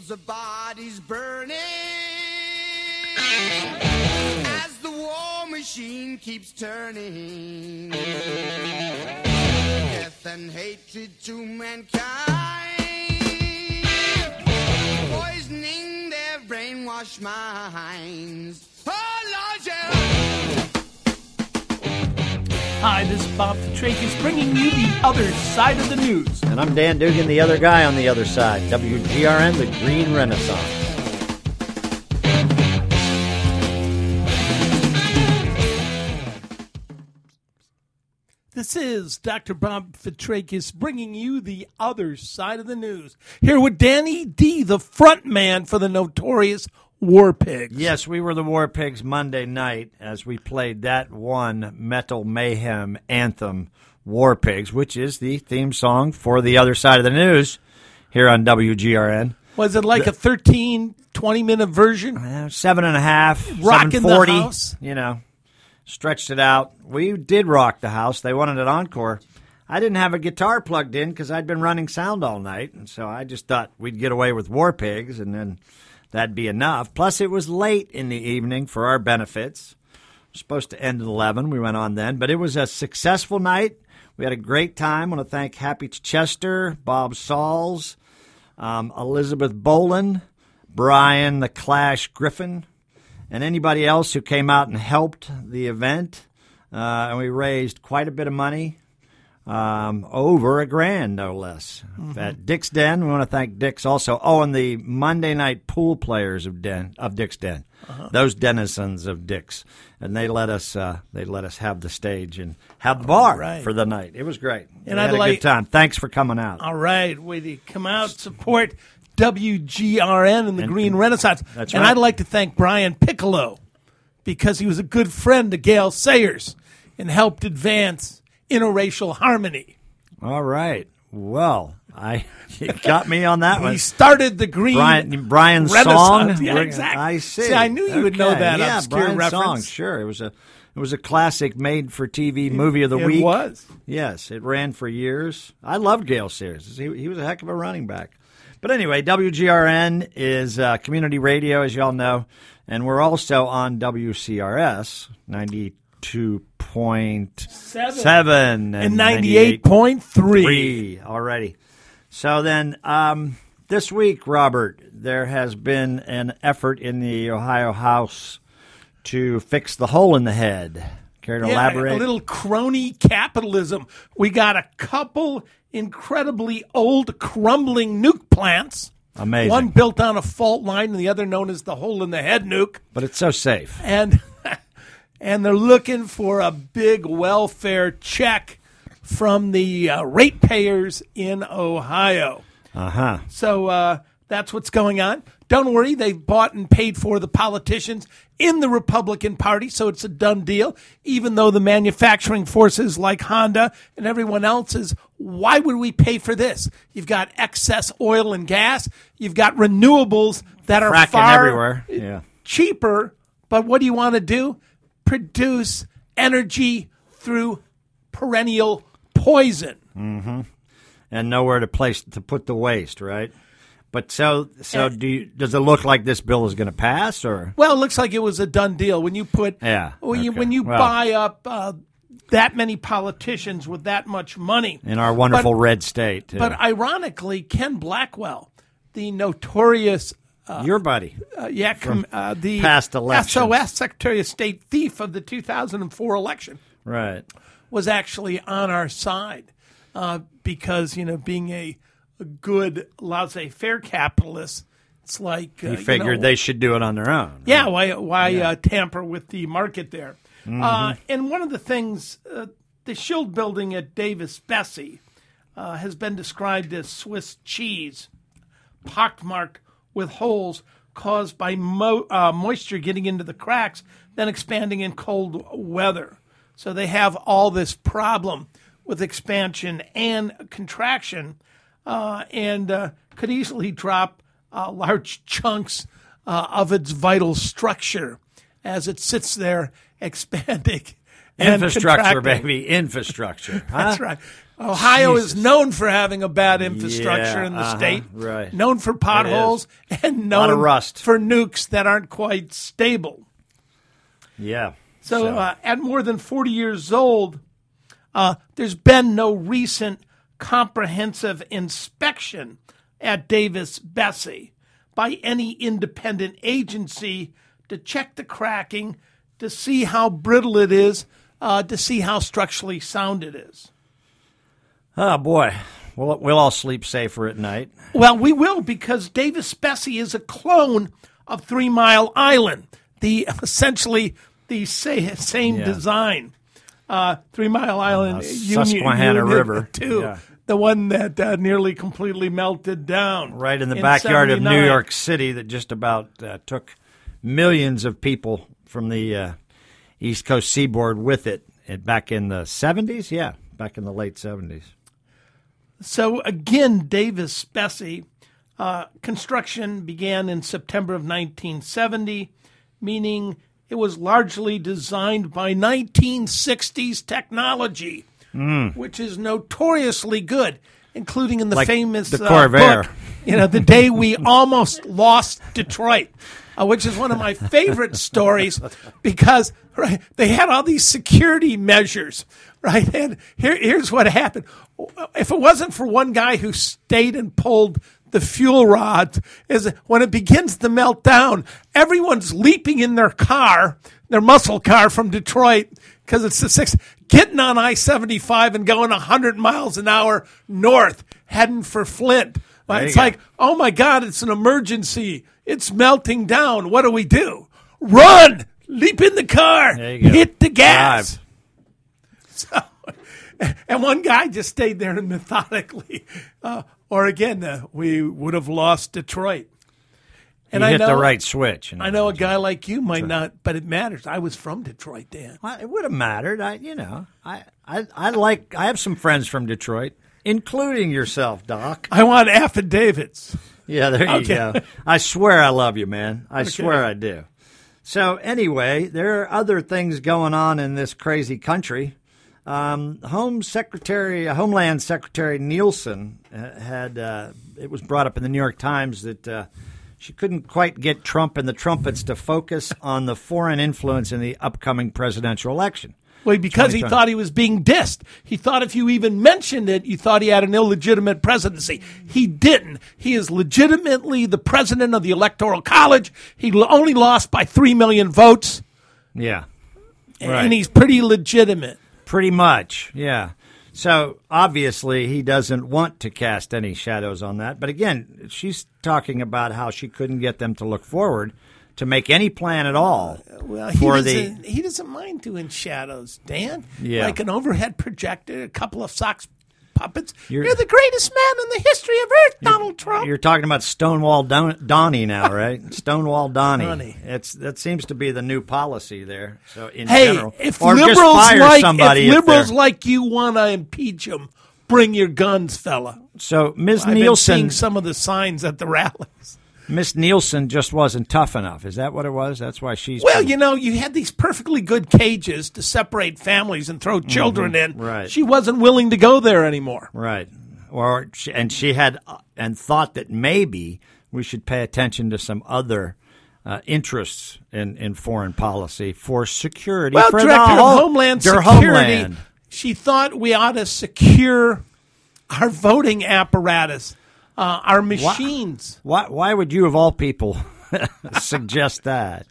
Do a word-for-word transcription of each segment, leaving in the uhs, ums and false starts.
Fields of bodies burning as the war machine keeps turning. Death and hatred to mankind, poisoning their brainwashed minds. Oh, Lord, yeah. Hi, this is Bob Petrakis bringing you the other side of the news. And I'm Dan Dugan, the other guy on the other side. W G R N, the Green Renaissance. This is Doctor Bob Petrakis bringing you the other side of the news. Here with Danny D., the front man for the notorious War Pigs. Yes, we were the War Pigs Monday night as we played that one Metal Mayhem anthem, War Pigs, which is the theme song for the other side of the news here on W G R N. Was it like the, a thirteen, twenty-minute version? Uh, seven and a half, Rocking seven forty, the house? You know, stretched it out. We did rock the house. They wanted an encore. I didn't have a guitar plugged in because I'd been running sound all night, and so I just thought we'd get away with War Pigs, and then that'd be enough. Plus, it was late in the evening for our benefits. Supposed to end at eleven. We went on then. But it was a successful night. We had a great time. I want to thank Happy Chester, Bob Sauls, um, Elizabeth Boland, Brian the Clash Griffin, and anybody else who came out and helped the event. Uh, and we raised quite a bit of money. Um, over a grand, no less. Mm-hmm. At Dick's Den, we want to thank Dick's also. Oh, and the Monday night pool players of Den of Dick's Den, uh-huh. Those denizens of Dick's, and they let us uh, they let us have the stage and have the bar right. for the night. It was great. And we I'd had a like, good time. Thanks for coming out. All right, way to come out, support W G R N and the and, Green Renaissance. That's and right. I'd like to thank Brian Piccolo because he was a good friend to Gail Sayers and helped advance interracial harmony. All right. Well, I you got me on that one. He started the Green Brian, Brian's Renaissance. song. Yeah, exactly. I see. see. I knew you okay. would know that yeah, obscure Brian's reference. Song. Sure, it was a it was a classic made-for-T V movie of the it week. It was. Yes, it ran for years. I loved Gale Sears. He, he was a heck of a running back. But anyway, W G R N is uh, community radio, as you all know, and we're also on W C R S ninety-two point seven and ninety-eight point three. Alrighty. So then, um, this week, Robert, there has been an effort in the Ohio House to fix the hole in the head. Care to yeah, elaborate? A little crony capitalism. We got a couple incredibly old, crumbling nuke plants. Amazing. One built on a fault line and the other known as the hole in the head nuke. But it's so safe. And and they're looking for a big welfare check from the uh, ratepayers in Ohio. Uh-huh. So uh, that's what's going on. Don't worry, they've bought and paid for the politicians in the Republican Party, so it's a done deal, even though the manufacturing forces like Honda and everyone else is, why would we pay for this? You've got excess oil and gas. You've got renewables that are Fracking far everywhere. Yeah. cheaper, but what do you want to do? Produce energy through perennial poison. Mm-hmm. And nowhere to place to put the waste, right? But so so do you, does it look like this bill is going to pass, or? Well, it looks like it was a done deal when you put yeah when you okay. when you well, buy up uh, that many politicians with that much money in our wonderful but, red state. Too. But ironically, Ken Blackwell, the notorious uh, your buddy, uh, yeah, com, uh, the past election S O S Secretary of State thief of the two thousand four election, right, was actually on our side uh, because you know being a a good laissez-faire capitalist, it's like uh, he figured you know, they should do it on their own. Right? Yeah, why why yeah. Uh, tamper with the market there? Mm-hmm. Uh, and one of the things, uh, the Schild building at Davis-Besse uh, has been described as Swiss cheese, pockmarked with holes caused by mo- uh, moisture getting into the cracks, then expanding in cold weather. So they have all this problem with expansion and contraction. Uh, and uh, could easily drop uh, large chunks uh, of its vital structure as it sits there expanding and Infrastructure, contracting. baby. Infrastructure. Huh? That's right. Ohio Jesus. is known for having a bad infrastructure Yeah, in the uh-huh, state. right. Known for potholes and Lot of known rust. for nukes that aren't quite stable. Yeah. So, Uh, at more than forty years old, uh, there's been no recent comprehensive inspection at Davis-Besse by any independent agency to check the cracking, to see how brittle it is, uh, to see how structurally sound it is. Oh, boy. We'll, we'll all sleep safer at night. Well, we will, because Davis-Besse is a clone of Three Mile Island, the essentially the sa- same Yeah. design. Uh, Three Mile Island, Uh, Union- Susquehanna Union, River. too. Yeah. The one that uh, nearly completely melted down. Right in the backyard of New seventy-nine. York City that just about uh, took millions of people from the uh, East Coast seaboard with it, it back in the seventies. Yeah, back in the late seventies. So again, Davis-Besse, uh, construction began in September of nineteen seventy, meaning it was largely designed by nineteen sixties technology, Mm. which is notoriously good, including in the Like famous the uh, Corvair. book, you know, The Day We Almost Lost Detroit, uh, which is one of my favorite stories because right, they had all these security measures, right? And here, here's what happened. If it wasn't for one guy who stayed and pulled the fuel rods, is when it begins to melt down, everyone's leaping in their car, their muscle car from Detroit, because it's the sixth, getting on I seventy-five and going one hundred miles an hour north, heading for Flint. There It's you like, oh my God, it's an emergency. It's melting down. What do we do? Run! Leap in the car. There you go. Hit the gas. Drive. So, and one guy just stayed there and methodically, uh, or again, uh, we would have lost Detroit. And You I hit know, the right switch. in I other know a words. guy like you might not, but it matters. I was from Detroit, Dan. Well, it would have mattered. I, you know, I, I, I like. I have some friends from Detroit, including yourself, Doc. I want affidavits. Yeah, there you Okay. go. I swear I love you, man. I swear I do. So anyway, there are other things going on in this crazy country. Um, Home Secretary, Homeland Secretary Nielsen uh, had. Uh, it was brought up in the New York Times that. Uh, She couldn't quite get Trump and the trumpets to focus on the foreign influence in the upcoming presidential election. Well, because he twenty twenty. thought he was being dissed. He thought if you even mentioned it, you thought he had an illegitimate presidency. He didn't. He is legitimately the president of the Electoral College. He l- only lost by three million votes, Yeah, and he's pretty legitimate. pretty much. Yeah. So obviously he doesn't want to cast any shadows on that. But again, she's talking about how she couldn't get them to look forward to make any plan at all Well, he for doesn't, the. he doesn't mind doing shadows, Dan. Yeah. Like an overhead projector, a couple of socks puppets. You're- You're, the greatest man in the history of Earth, Donald Trump. You're talking about Stonewall Don- Donnie now, right? Stonewall Donnie. Donnie. It's that seems to be the new policy there. So in Hey, general, if or just liberals fire like somebody if if liberals they're- like you want to impeach him, bring your guns, fella. So Miz I've been Nielsen, seeing some of the signs at the rallies. Miss Nielsen just wasn't tough enough. Is that what it was? That's why she's Well, you know, you had these perfectly good cages to separate families and throw children in. right. She wasn't willing to go there anymore. right. Or she, and she had uh, and thought that maybe we should pay attention to some other uh, interests in, in foreign policy for security. Well, for Director the of whole, Homeland their Security, homeland. she thought we ought to secure our voting apparatus, uh, our machines. Why? Why would you, of all people, suggest that?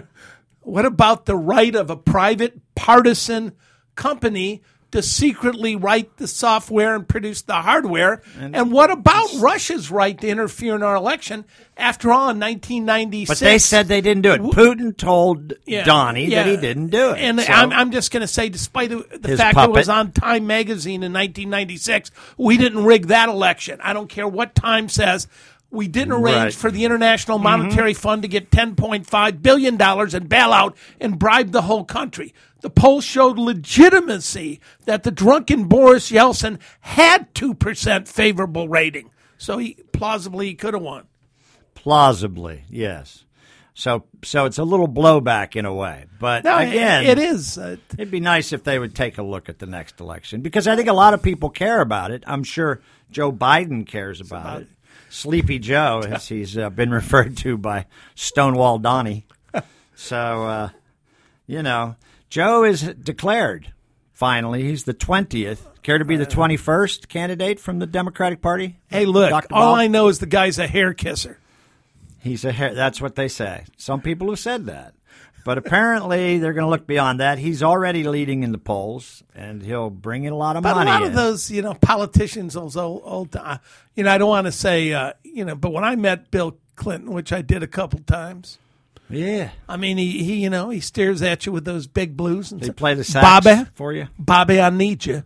What about the right of a private partisan company to secretly write the software and produce the hardware? And, and what about Russia's right to interfere in our election? After all, in nineteen ninety-six... But they said they didn't do it. Putin told Yeah, Donnie yeah. that he didn't do it. And So- I'm, I'm just going to say, despite the, the His fact puppet. it was on Time magazine in nineteen ninety-six, we didn't rig that election. I don't care what Time says. We didn't arrange Right. for the International Monetary Fund to get ten point five billion dollars and bail out and bribe the whole country. The polls showed legitimacy that the drunken Boris Yeltsin had two percent favorable rating. So he plausibly he could have won. Plausibly, yes. So so it's a little blowback in a way. But No, again, it is. Uh, it'd be nice if they would take a look at the next election because I think a lot of people care about it. I'm sure Joe Biden cares about, about it. Sleepy Joe, as he's uh, been referred to by Stonewall Donnie. So, uh, you know, Joe is declared, finally. He's the twentieth. Care to be the twenty-first candidate from the Democratic Party? Hey, look, Doctor all Ball? I know is the guy's a hair kisser. He's a hair. That's what they say. Some people have said that. But apparently they're going to look beyond that. He's already leading in the polls, and he'll bring in a lot of But money. a lot in. of those, you know, politicians, those old, old uh, you know, I don't want to say, uh, you know, but when I met Bill Clinton, which I did a couple times, Yeah. I mean, he, he you know, he stares at you with those big blues and They says, play the sax Bobby, for you? Bobby, I need you.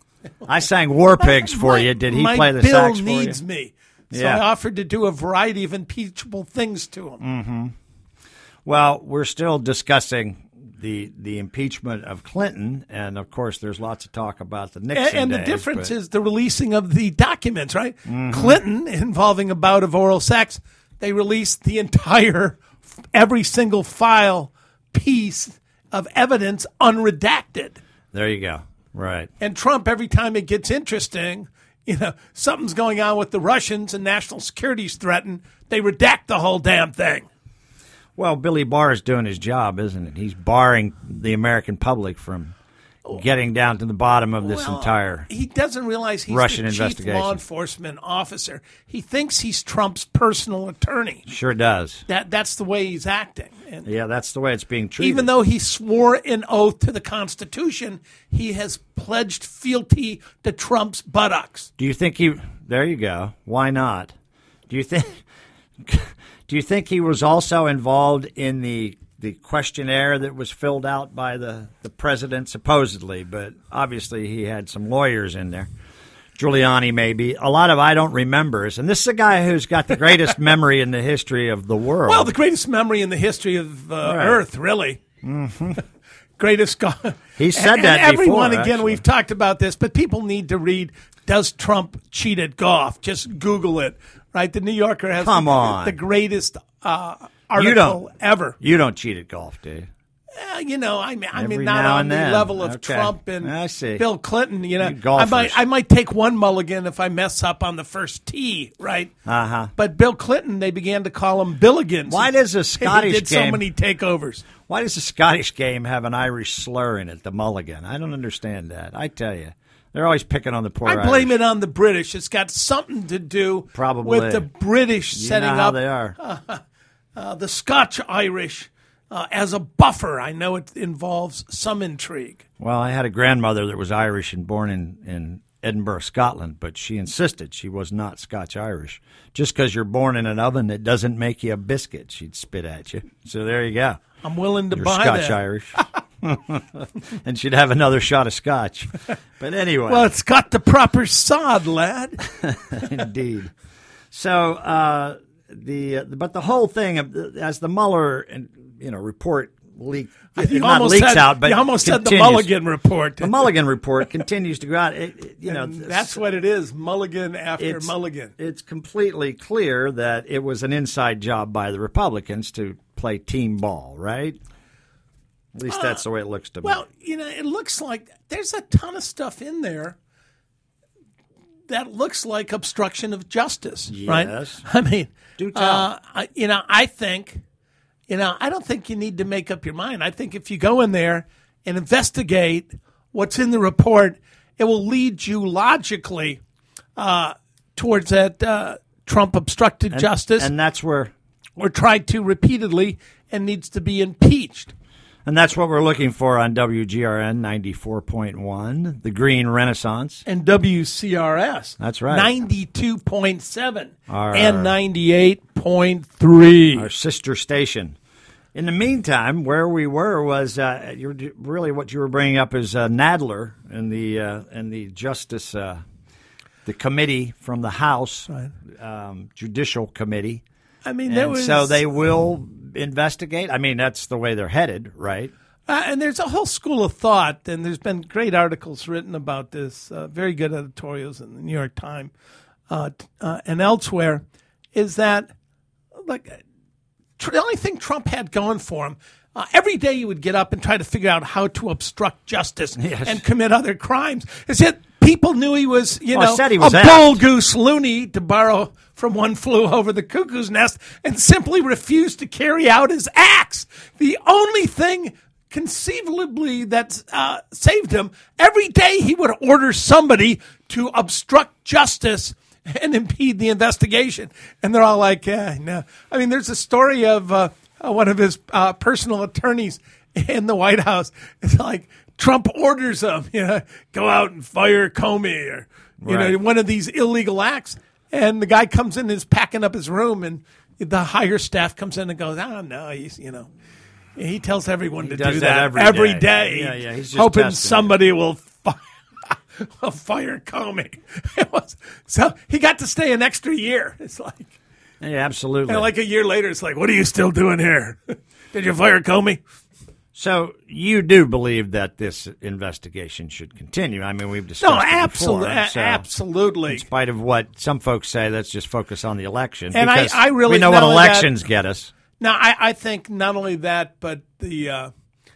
I sang War Pigs for My- you. Did he my play the Bill sax for you? needs me. So Yeah. I offered to do a variety of impeachable things to him. Mm-hmm. Well, we're still discussing the the impeachment of Clinton, and of course, there's lots of talk about the Nixon And, and the days, difference but- is the releasing of the documents, right? Mm-hmm. Clinton, involving a bout of oral sex, they released the entire, every single file piece of evidence unredacted. There you go. Right. And Trump, every time it gets interesting, you know, something's going on with the Russians and national security's threatened, they redact the whole damn thing. Well, Billy Barr is doing his job, isn't it? He's barring the American public from getting down to the bottom of this Well, entire He doesn't realize he's Russian the chief investigation. law enforcement officer. He thinks he's Trump's personal attorney. Sure does. That that's the way he's acting. And Yeah, that's the way it's being treated. even though he swore an oath to the Constitution, he has pledged fealty to Trump's buttocks. Do you think he? There you go. Why not? Do you think? Do you think he was also involved in the the questionnaire that was filled out by the the president, supposedly? But obviously, he had some lawyers in there. Giuliani, maybe. A lot of I don't remembers. And this is a guy who's got the greatest memory in the history of the world. Well, the greatest memory in the history of uh, Right. Earth, really. Mm-hmm. Greatest. Go- He said and, that and everyone, before, again, actually. we've talked about this, but people need to read Does Trump Cheat at Golf? Just Google it, right? The New Yorker has Come the, on. the greatest uh, you article don't ever. You don't cheat at golf, do you? Uh, you know, I mean, I Every mean, not now on and the then. level of Okay. Trump and I see. Bill Clinton. You know, You I golfers. might, I might take one mulligan if I mess up on the first tee, right? Uh huh. But Bill Clinton, they began to call him Billigans. Why does a He Scottish did so game- many takeovers. Why does the Scottish game have an Irish slur in it, the mulligan? I don't understand that. I tell you. They're always picking on the poor I blame Irish. it on the British. It's got something to do Probably. with the British You setting know how up they are. uh, the Scotch-Irish uh, as a buffer. I know it involves some intrigue. Well, I had a grandmother that was Irish and born in, in Edinburgh, Scotland, but she insisted she was not Scotch-Irish. Just because you're born in an oven, it doesn't make you a biscuit, she'd spit at you. So there you go. I'm willing to You're buy that. Scotch-Irish. And she'd have another shot of scotch. But anyway. Well, it's got the proper sod, lad. Indeed. So, uh, the uh, but the whole thing, of- as the Mueller and you know report leak, You not almost leaks said, out, but you almost said the continues. Mulligan report. The Mulligan report continues to go out. It, it- you know, And that's what it is, Mulligan after it's, Mulligan. It's completely clear that it was an inside job by the Republicans to play team ball, right? At least that's the way it looks to me. Well, you know, it looks like there's a ton of stuff in there that looks like obstruction of justice, right? Yes. I mean, Do tell. uh, I, you know, I think, you know, I don't think you need to make up your mind. I think if you go in there and investigate what's in the report, it will lead you logically uh, towards that uh, Trump obstructed justice and that's where or tried to repeatedly and needs to be impeached. and that's what we're looking for on W G R N ninety-four point one, the Green Renaissance. And W C R S. That's right. ninety-two point seven Our- and ninety-eight point three. Our sister station. In the meantime, where we were was uh, you're, really what you were bringing up is uh, Nadler and the uh, and the Justice, uh, the committee from the House, Right. um, Judicial Committee. I mean, there And was, so they will investigate. I mean, that's the way they're headed, right? uh, and there's a whole school of thought, and there's been great articles written about this, uh, very good editorials in the New York Times uh, t- uh, and elsewhere, is that, like, tr- the only thing Trump had going for him, uh, every day he would get up and try to figure out how to obstruct justice Yes. and commit other crimes. Is it people knew he was, you Well, know, said he a was apt. bull goose loony, to borrow from One Flew Over the Cuckoo's Nest, and simply refused to carry out his acts. The only thing conceivably that uh, saved him, every day he would order somebody to obstruct justice and impede the investigation. And they're all like, eh, no. I mean, there's a story of uh, one of his uh, personal attorneys in the White House. It's like Trump orders him, you know, go out and fire Comey or, you Right. know, one of these illegal acts. And the guy comes in and is packing up his room, and the higher staff comes in and goes, oh, no, he's, you know. He tells everyone to does do that that, every every day. day, Yeah, yeah, he's just hoping testing somebody will fire, will fire Comey. It was, so he got to stay an extra year. It's like, Yeah, absolutely. and like a year later, it's like, what are you still doing here? Did you fire Comey? So you do believe that this investigation should continue? I mean, we've discussed No, it absolutely, before, so absolutely. in spite of what some folks say, let's just focus on the election. And I- because I really- we know not what only that- elections get us. Now, I, I think not only that, but the uh,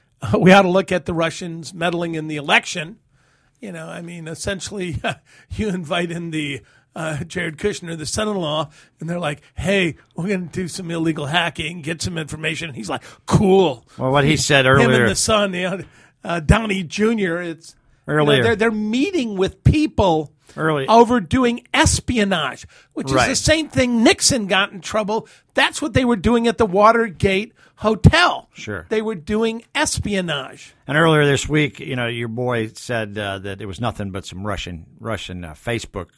we ought to look at the Russians meddling in the election. You know, I mean, essentially, you invite in the uh, Jared Kushner, the son-in-law, and they're like, "Hey, we're going to do some illegal hacking, get some information." And he's like, "Cool." Well, what he said Him earlier, and the son, you know, uh, Downey Junior It's you know, Earlier. they're they're meeting with people. Early- Over doing espionage, which is Right. the same thing Nixon got in trouble. That's what they were doing at the Watergate Hotel. Sure. They were doing espionage. and earlier this week, you know, your boy said uh, that it was nothing but some Russian, Russian uh, Facebook,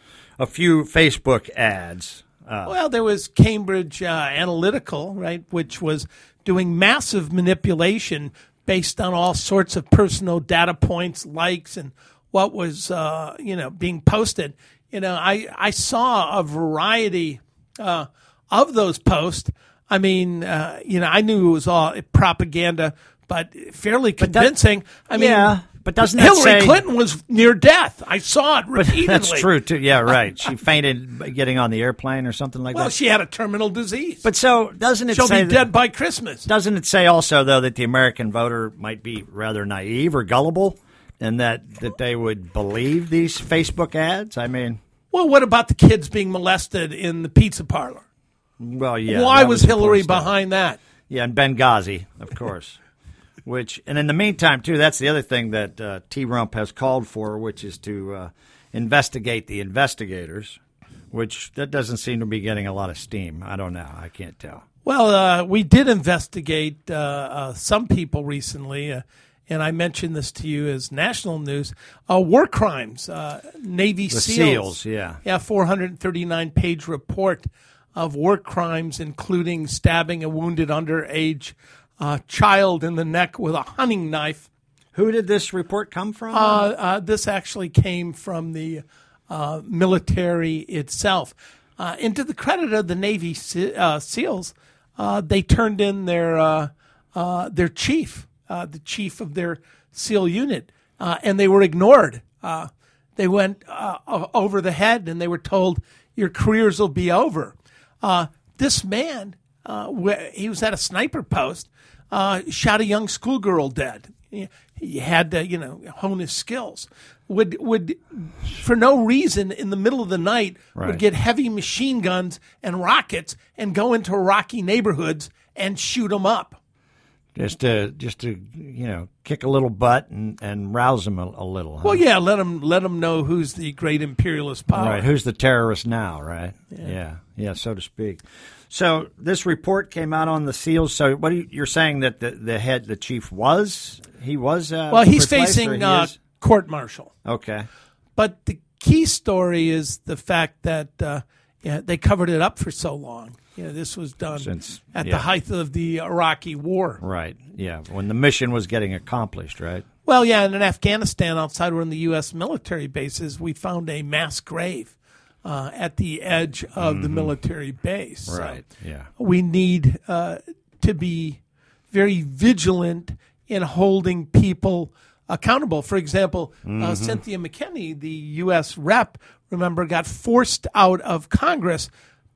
a few Facebook ads. Uh, Well, there was Cambridge uh, Analytical, right, which was doing massive manipulation based on all sorts of personal data points, likes, and what was, uh, you know, being posted. You know, I, I saw a variety uh, of those posts. I mean, uh, you know, I knew it was all propaganda, but fairly convincing. I mean, yeah, but doesn't that Hillary say- Clinton was near death. I saw it repeatedly. That's true too. Yeah, right. She fainted getting on the airplane or something like Well, that. she had a terminal disease. But so doesn't it She'll say be that- dead by Christmas. Doesn't it say also though that the American voter might be rather naive or gullible, and that that they would believe these Facebook ads? I mean, Well, what about the kids being molested in the pizza parlor? well, yeah. Why that was important Hillary stuff. behind that? Yeah, in Benghazi, of course. Which, and in the meantime, too, that's the other thing that uh, T. Rump has called for, which is to uh, investigate the investigators, which that doesn't seem to be getting a lot of steam. I don't know. I can't tell. Well, uh, we did investigate uh, uh, some people recently, uh, and I mentioned this to you as national news. Uh, war crimes, uh, Navy The SEALs. SEALs, yeah. Yeah, four hundred thirty-nine page report of war crimes, including stabbing a wounded underage uh, child in the neck with a hunting knife. Who did this report come from? Uh, uh, this actually came from the uh, military itself. Uh, and to the credit of the Navy Se- uh, SEALs, uh, they turned in their uh, uh, their chief, uh, the chief of their SEAL unit, uh, and they were ignored. Uh, they went uh, o- over the head, and they were told, "Your careers will be over." Uh, this man, uh, wh- he was at a sniper post, uh, shot a young schoolgirl dead. He, he had to, you know, hone his skills. Would would for no reason in the middle of the night Right. would get heavy machine guns and rockets and go into rocky neighborhoods and shoot them up. just to just to you know kick a little butt and, and rouse them a, a little. Huh? Well, yeah, let them let them know who's the great imperialist power. Right. Who's the terrorist now? Right. Yeah. yeah. Yeah. So to speak. So this report came out on the SEALs. So what are you, you're saying that the, the head, the chief was he was uh, Well, he's replaced, or facing he uh, is? court martial. Okay. But the key story is the fact that uh, yeah, they covered it up for so long. You know, this was done Since- at yeah. the height of the Iraqi war. Right. Yeah. When the mission was getting accomplished. Right. Well, yeah, and in Afghanistan, outside one of the U S military bases, we found a mass grave uh, at the edge of the military base. So Right. Yeah. we need uh, to be very vigilant in holding people accountable. For example, uh, Cynthia McKinney, the U S rep, remember, got forced out of Congress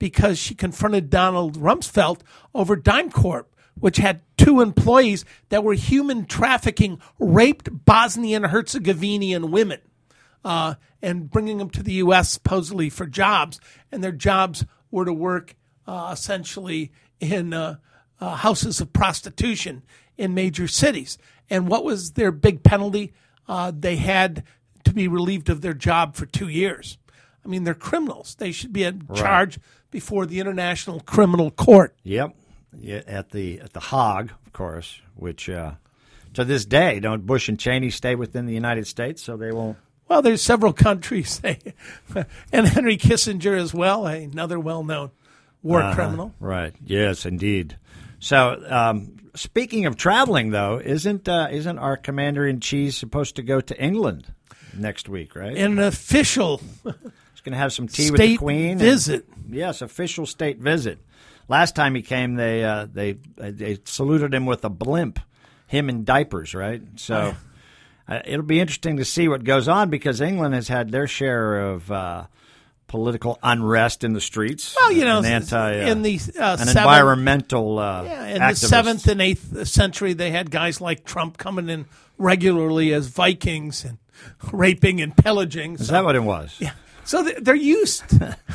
because she confronted Donald Rumsfeld over DimeCorp, which had two employees that were human trafficking, raped Bosnian Herzegovinian women, uh, and bringing them to the U S supposedly for jobs. And their jobs were to work uh, essentially in uh, uh, houses of prostitution in major cities. And what was their big penalty? Uh, they had to be relieved of their job for two years. I mean, they're criminals. They should be in charge before the International Criminal Court. Yep. Yeah, at the at the Hague, of course, which uh, to this day, don't Bush and Cheney stay within the United States, so they won't. Well, there's several countries, they, and Henry Kissinger as well, another well-known war uh-huh. criminal. Right. Yes, indeed. So, um, speaking of traveling, though, isn't uh, isn't our commander-in-chief supposed to go to England next week, right? An official He's going to have some tea state with the Queen. visit. And, yes, official state visit. Last time he came, they uh, they they saluted him with a blimp, him in diapers, right? So uh, it'll be interesting to see what goes on because England has had their share of uh, political unrest in the streets. Well, you know, an anti, uh, in the uh, an seventh, environmental uh, yeah, in activists. the seventh and eighth century, they had guys like Trump coming in regularly as Vikings and raping and pillaging. Is so, that what it was? Yeah. So they're used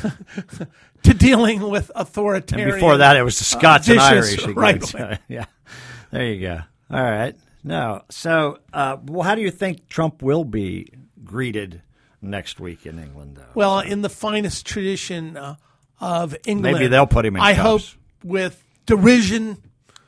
to dealing with authoritarian. And before that, it was the Scots uh, and vicious, Irish. right? Again. Yeah, there you go. All right. No. So, uh, well, how do you think Trump will be greeted next week in England, though? Well, so. in the finest tradition uh, of England, Maybe they'll put him in I cuffs. hope with derision,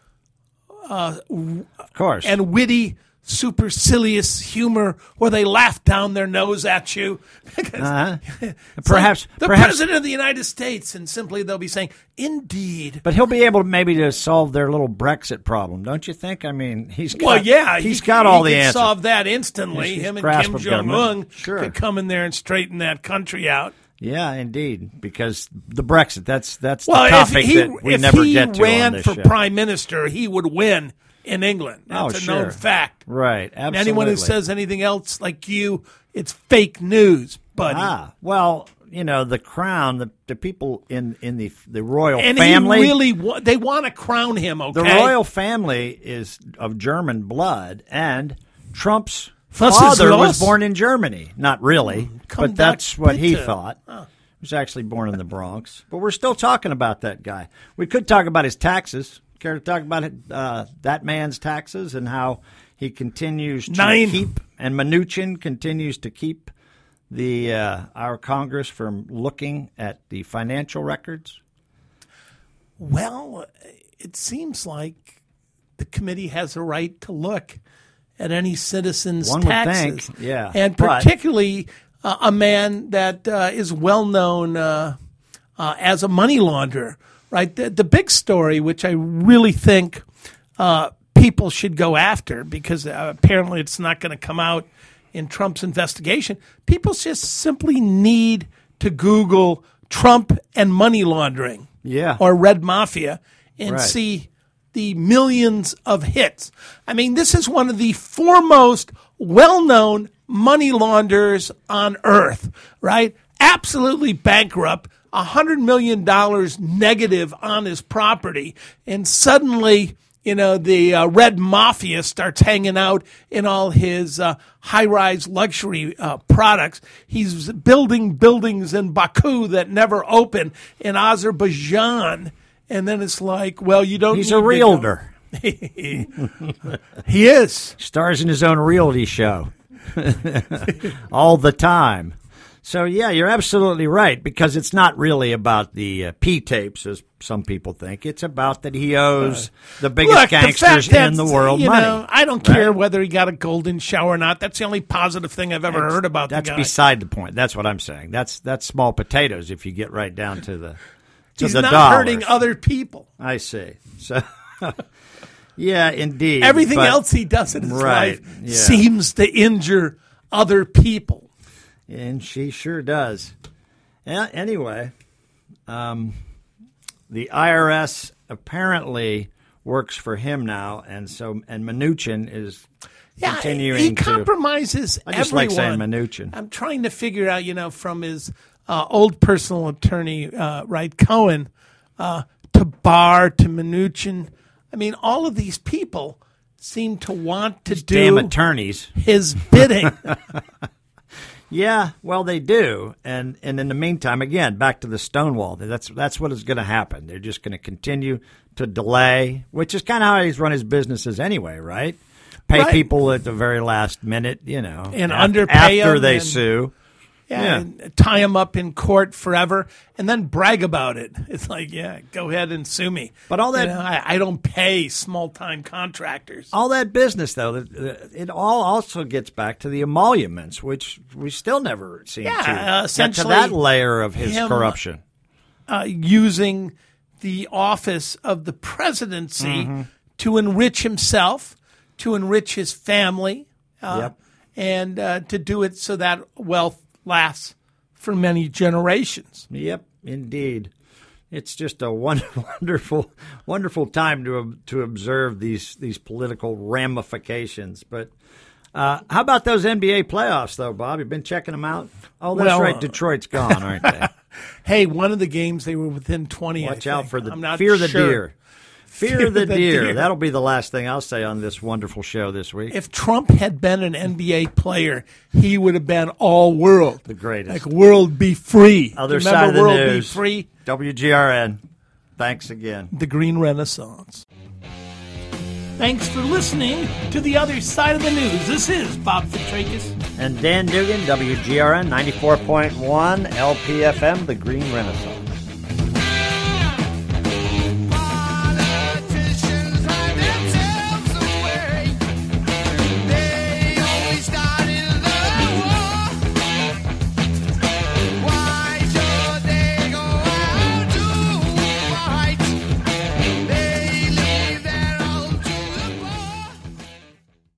uh, of course, and witty, supercilious humor where they laugh down their nose at you. uh-huh. Perhaps Perhaps the perhaps, president of the United States, and simply they'll be saying, "Indeed." but he'll be able to maybe to solve their little Brexit problem, don't you think? I mean, he's got, Well, yeah, he's he, got he all the could answers. solve that instantly. He's Him and grasp Kim of Jong Un government. Sure. could come in there and straighten that country out. Yeah, indeed, because the Brexit, that's that's Well, the topic if he, that we if never he get to ran on this for show. prime minister, he would win in England. That's Oh, a sure. known fact. Right, And absolutely. anyone who says anything else like you, it's fake news, buddy. Ah, well, you know, the crown, the, the people in, in the the royal and family. he really wa- they want to crown him, okay? The royal family is of German blood, and Trump's Was his father loss? was born in Germany. Not really, Come but that's back what he bitte. thought. He was actually born in the Bronx. But we're still talking about that guy. We could talk about his taxes. Care to talk about uh, that man's taxes and how he continues to Nine. keep, and Mnuchin continues to keep the uh, our Congress from looking at the financial records? Well, it seems like the committee has a right to look at any citizen's One would taxes. think, yeah, And but- particularly uh, a man that uh, is well known uh, uh, as a money launderer, right? The, the big story, which I really think uh, people should go after because uh, apparently it's not going to come out in Trump's investigation, people just simply need to Google Trump and money laundering Yeah. or Red Mafia and Right. see the millions of hits. I mean, this is one of the foremost well-known money launderers on earth, right? Absolutely bankrupt, one hundred million dollars negative on his property, and suddenly, you know, the uh, Red Mafia starts hanging out in all his uh, high-rise luxury uh, products. He's building buildings in Baku that never open, in Azerbaijan. And then it's like, well, you don't He's need a to go- realtor. He is. Stars in his own realty show all the time. So, yeah, you're absolutely right, because it's not really about the uh, P-tapes, as some people think. It's about that he owes the biggest Look, the gangsters fact that, in the world you money. know, I don't right? care whether he got a golden shower or not. That's the only positive thing I've ever heard about That's the guy. beside the point. That's what I'm saying. That's that's small potatoes if you get right down to the to He's the not dollars. hurting other people. I see. So, yeah, indeed. Everything but- else he does in his Right, life yeah. seems to injure other people. And she sure does. Yeah, anyway, um, the I R S apparently works for him now, and so and Mnuchin is Yeah, continuing he to. compromises I just everyone. like saying Mnuchin. I'm trying to figure out, you know, from his uh, old personal attorney, uh, right, Cohen, uh, to Barr, to Mnuchin. I mean, all of these people seem to want to These do damn attorneys. his bidding. Yeah, well, they do, and and in the meantime, again, back to the Stonewall. That's that's what is going to happen. They're just going to continue to delay, which is kind of how he's run his businesses anyway, right? Pay Right. people at the very last minute, you know, And af- underpay after 'em they and- sue. Yeah, Yeah. and tie him up in court forever, and then brag about it. It's like, yeah, go ahead and sue me. But all that- You know, I, I don't pay small-time contractors. All that business, though, it it all also gets back to the emoluments, which we still never seem Yeah, to uh, get to essentially that layer of his him- corruption. Uh, using the office of the presidency Mm-hmm. to enrich himself, to enrich his family, uh, Yep. and uh, to do it so that wealth lasts for many generations. Yep, indeed. It's just a one, wonderful, wonderful time to to observe these these political ramifications. But uh, how about those N B A playoffs, though, Bob? You've been checking them out? Oh, that's Well, right. uh, Detroit's gone, aren't they? Hey, one of the games they were within twenty. Watch I out think. for the I'm not fear the sure. deer. Fear the, the deer. deer. That'll be the last thing I'll say on this wonderful show this week. If Trump had been an N B A player, he would have been all world. The greatest. Like world be free. Other Remember side of the world news. be free? W G R N. Thanks again. The Green Renaissance. Thanks for listening to The Other Side of the News. This is Bob Fitrakis. And Dan Dugan, W G R N ninety-four point one L P F M, The Green Renaissance.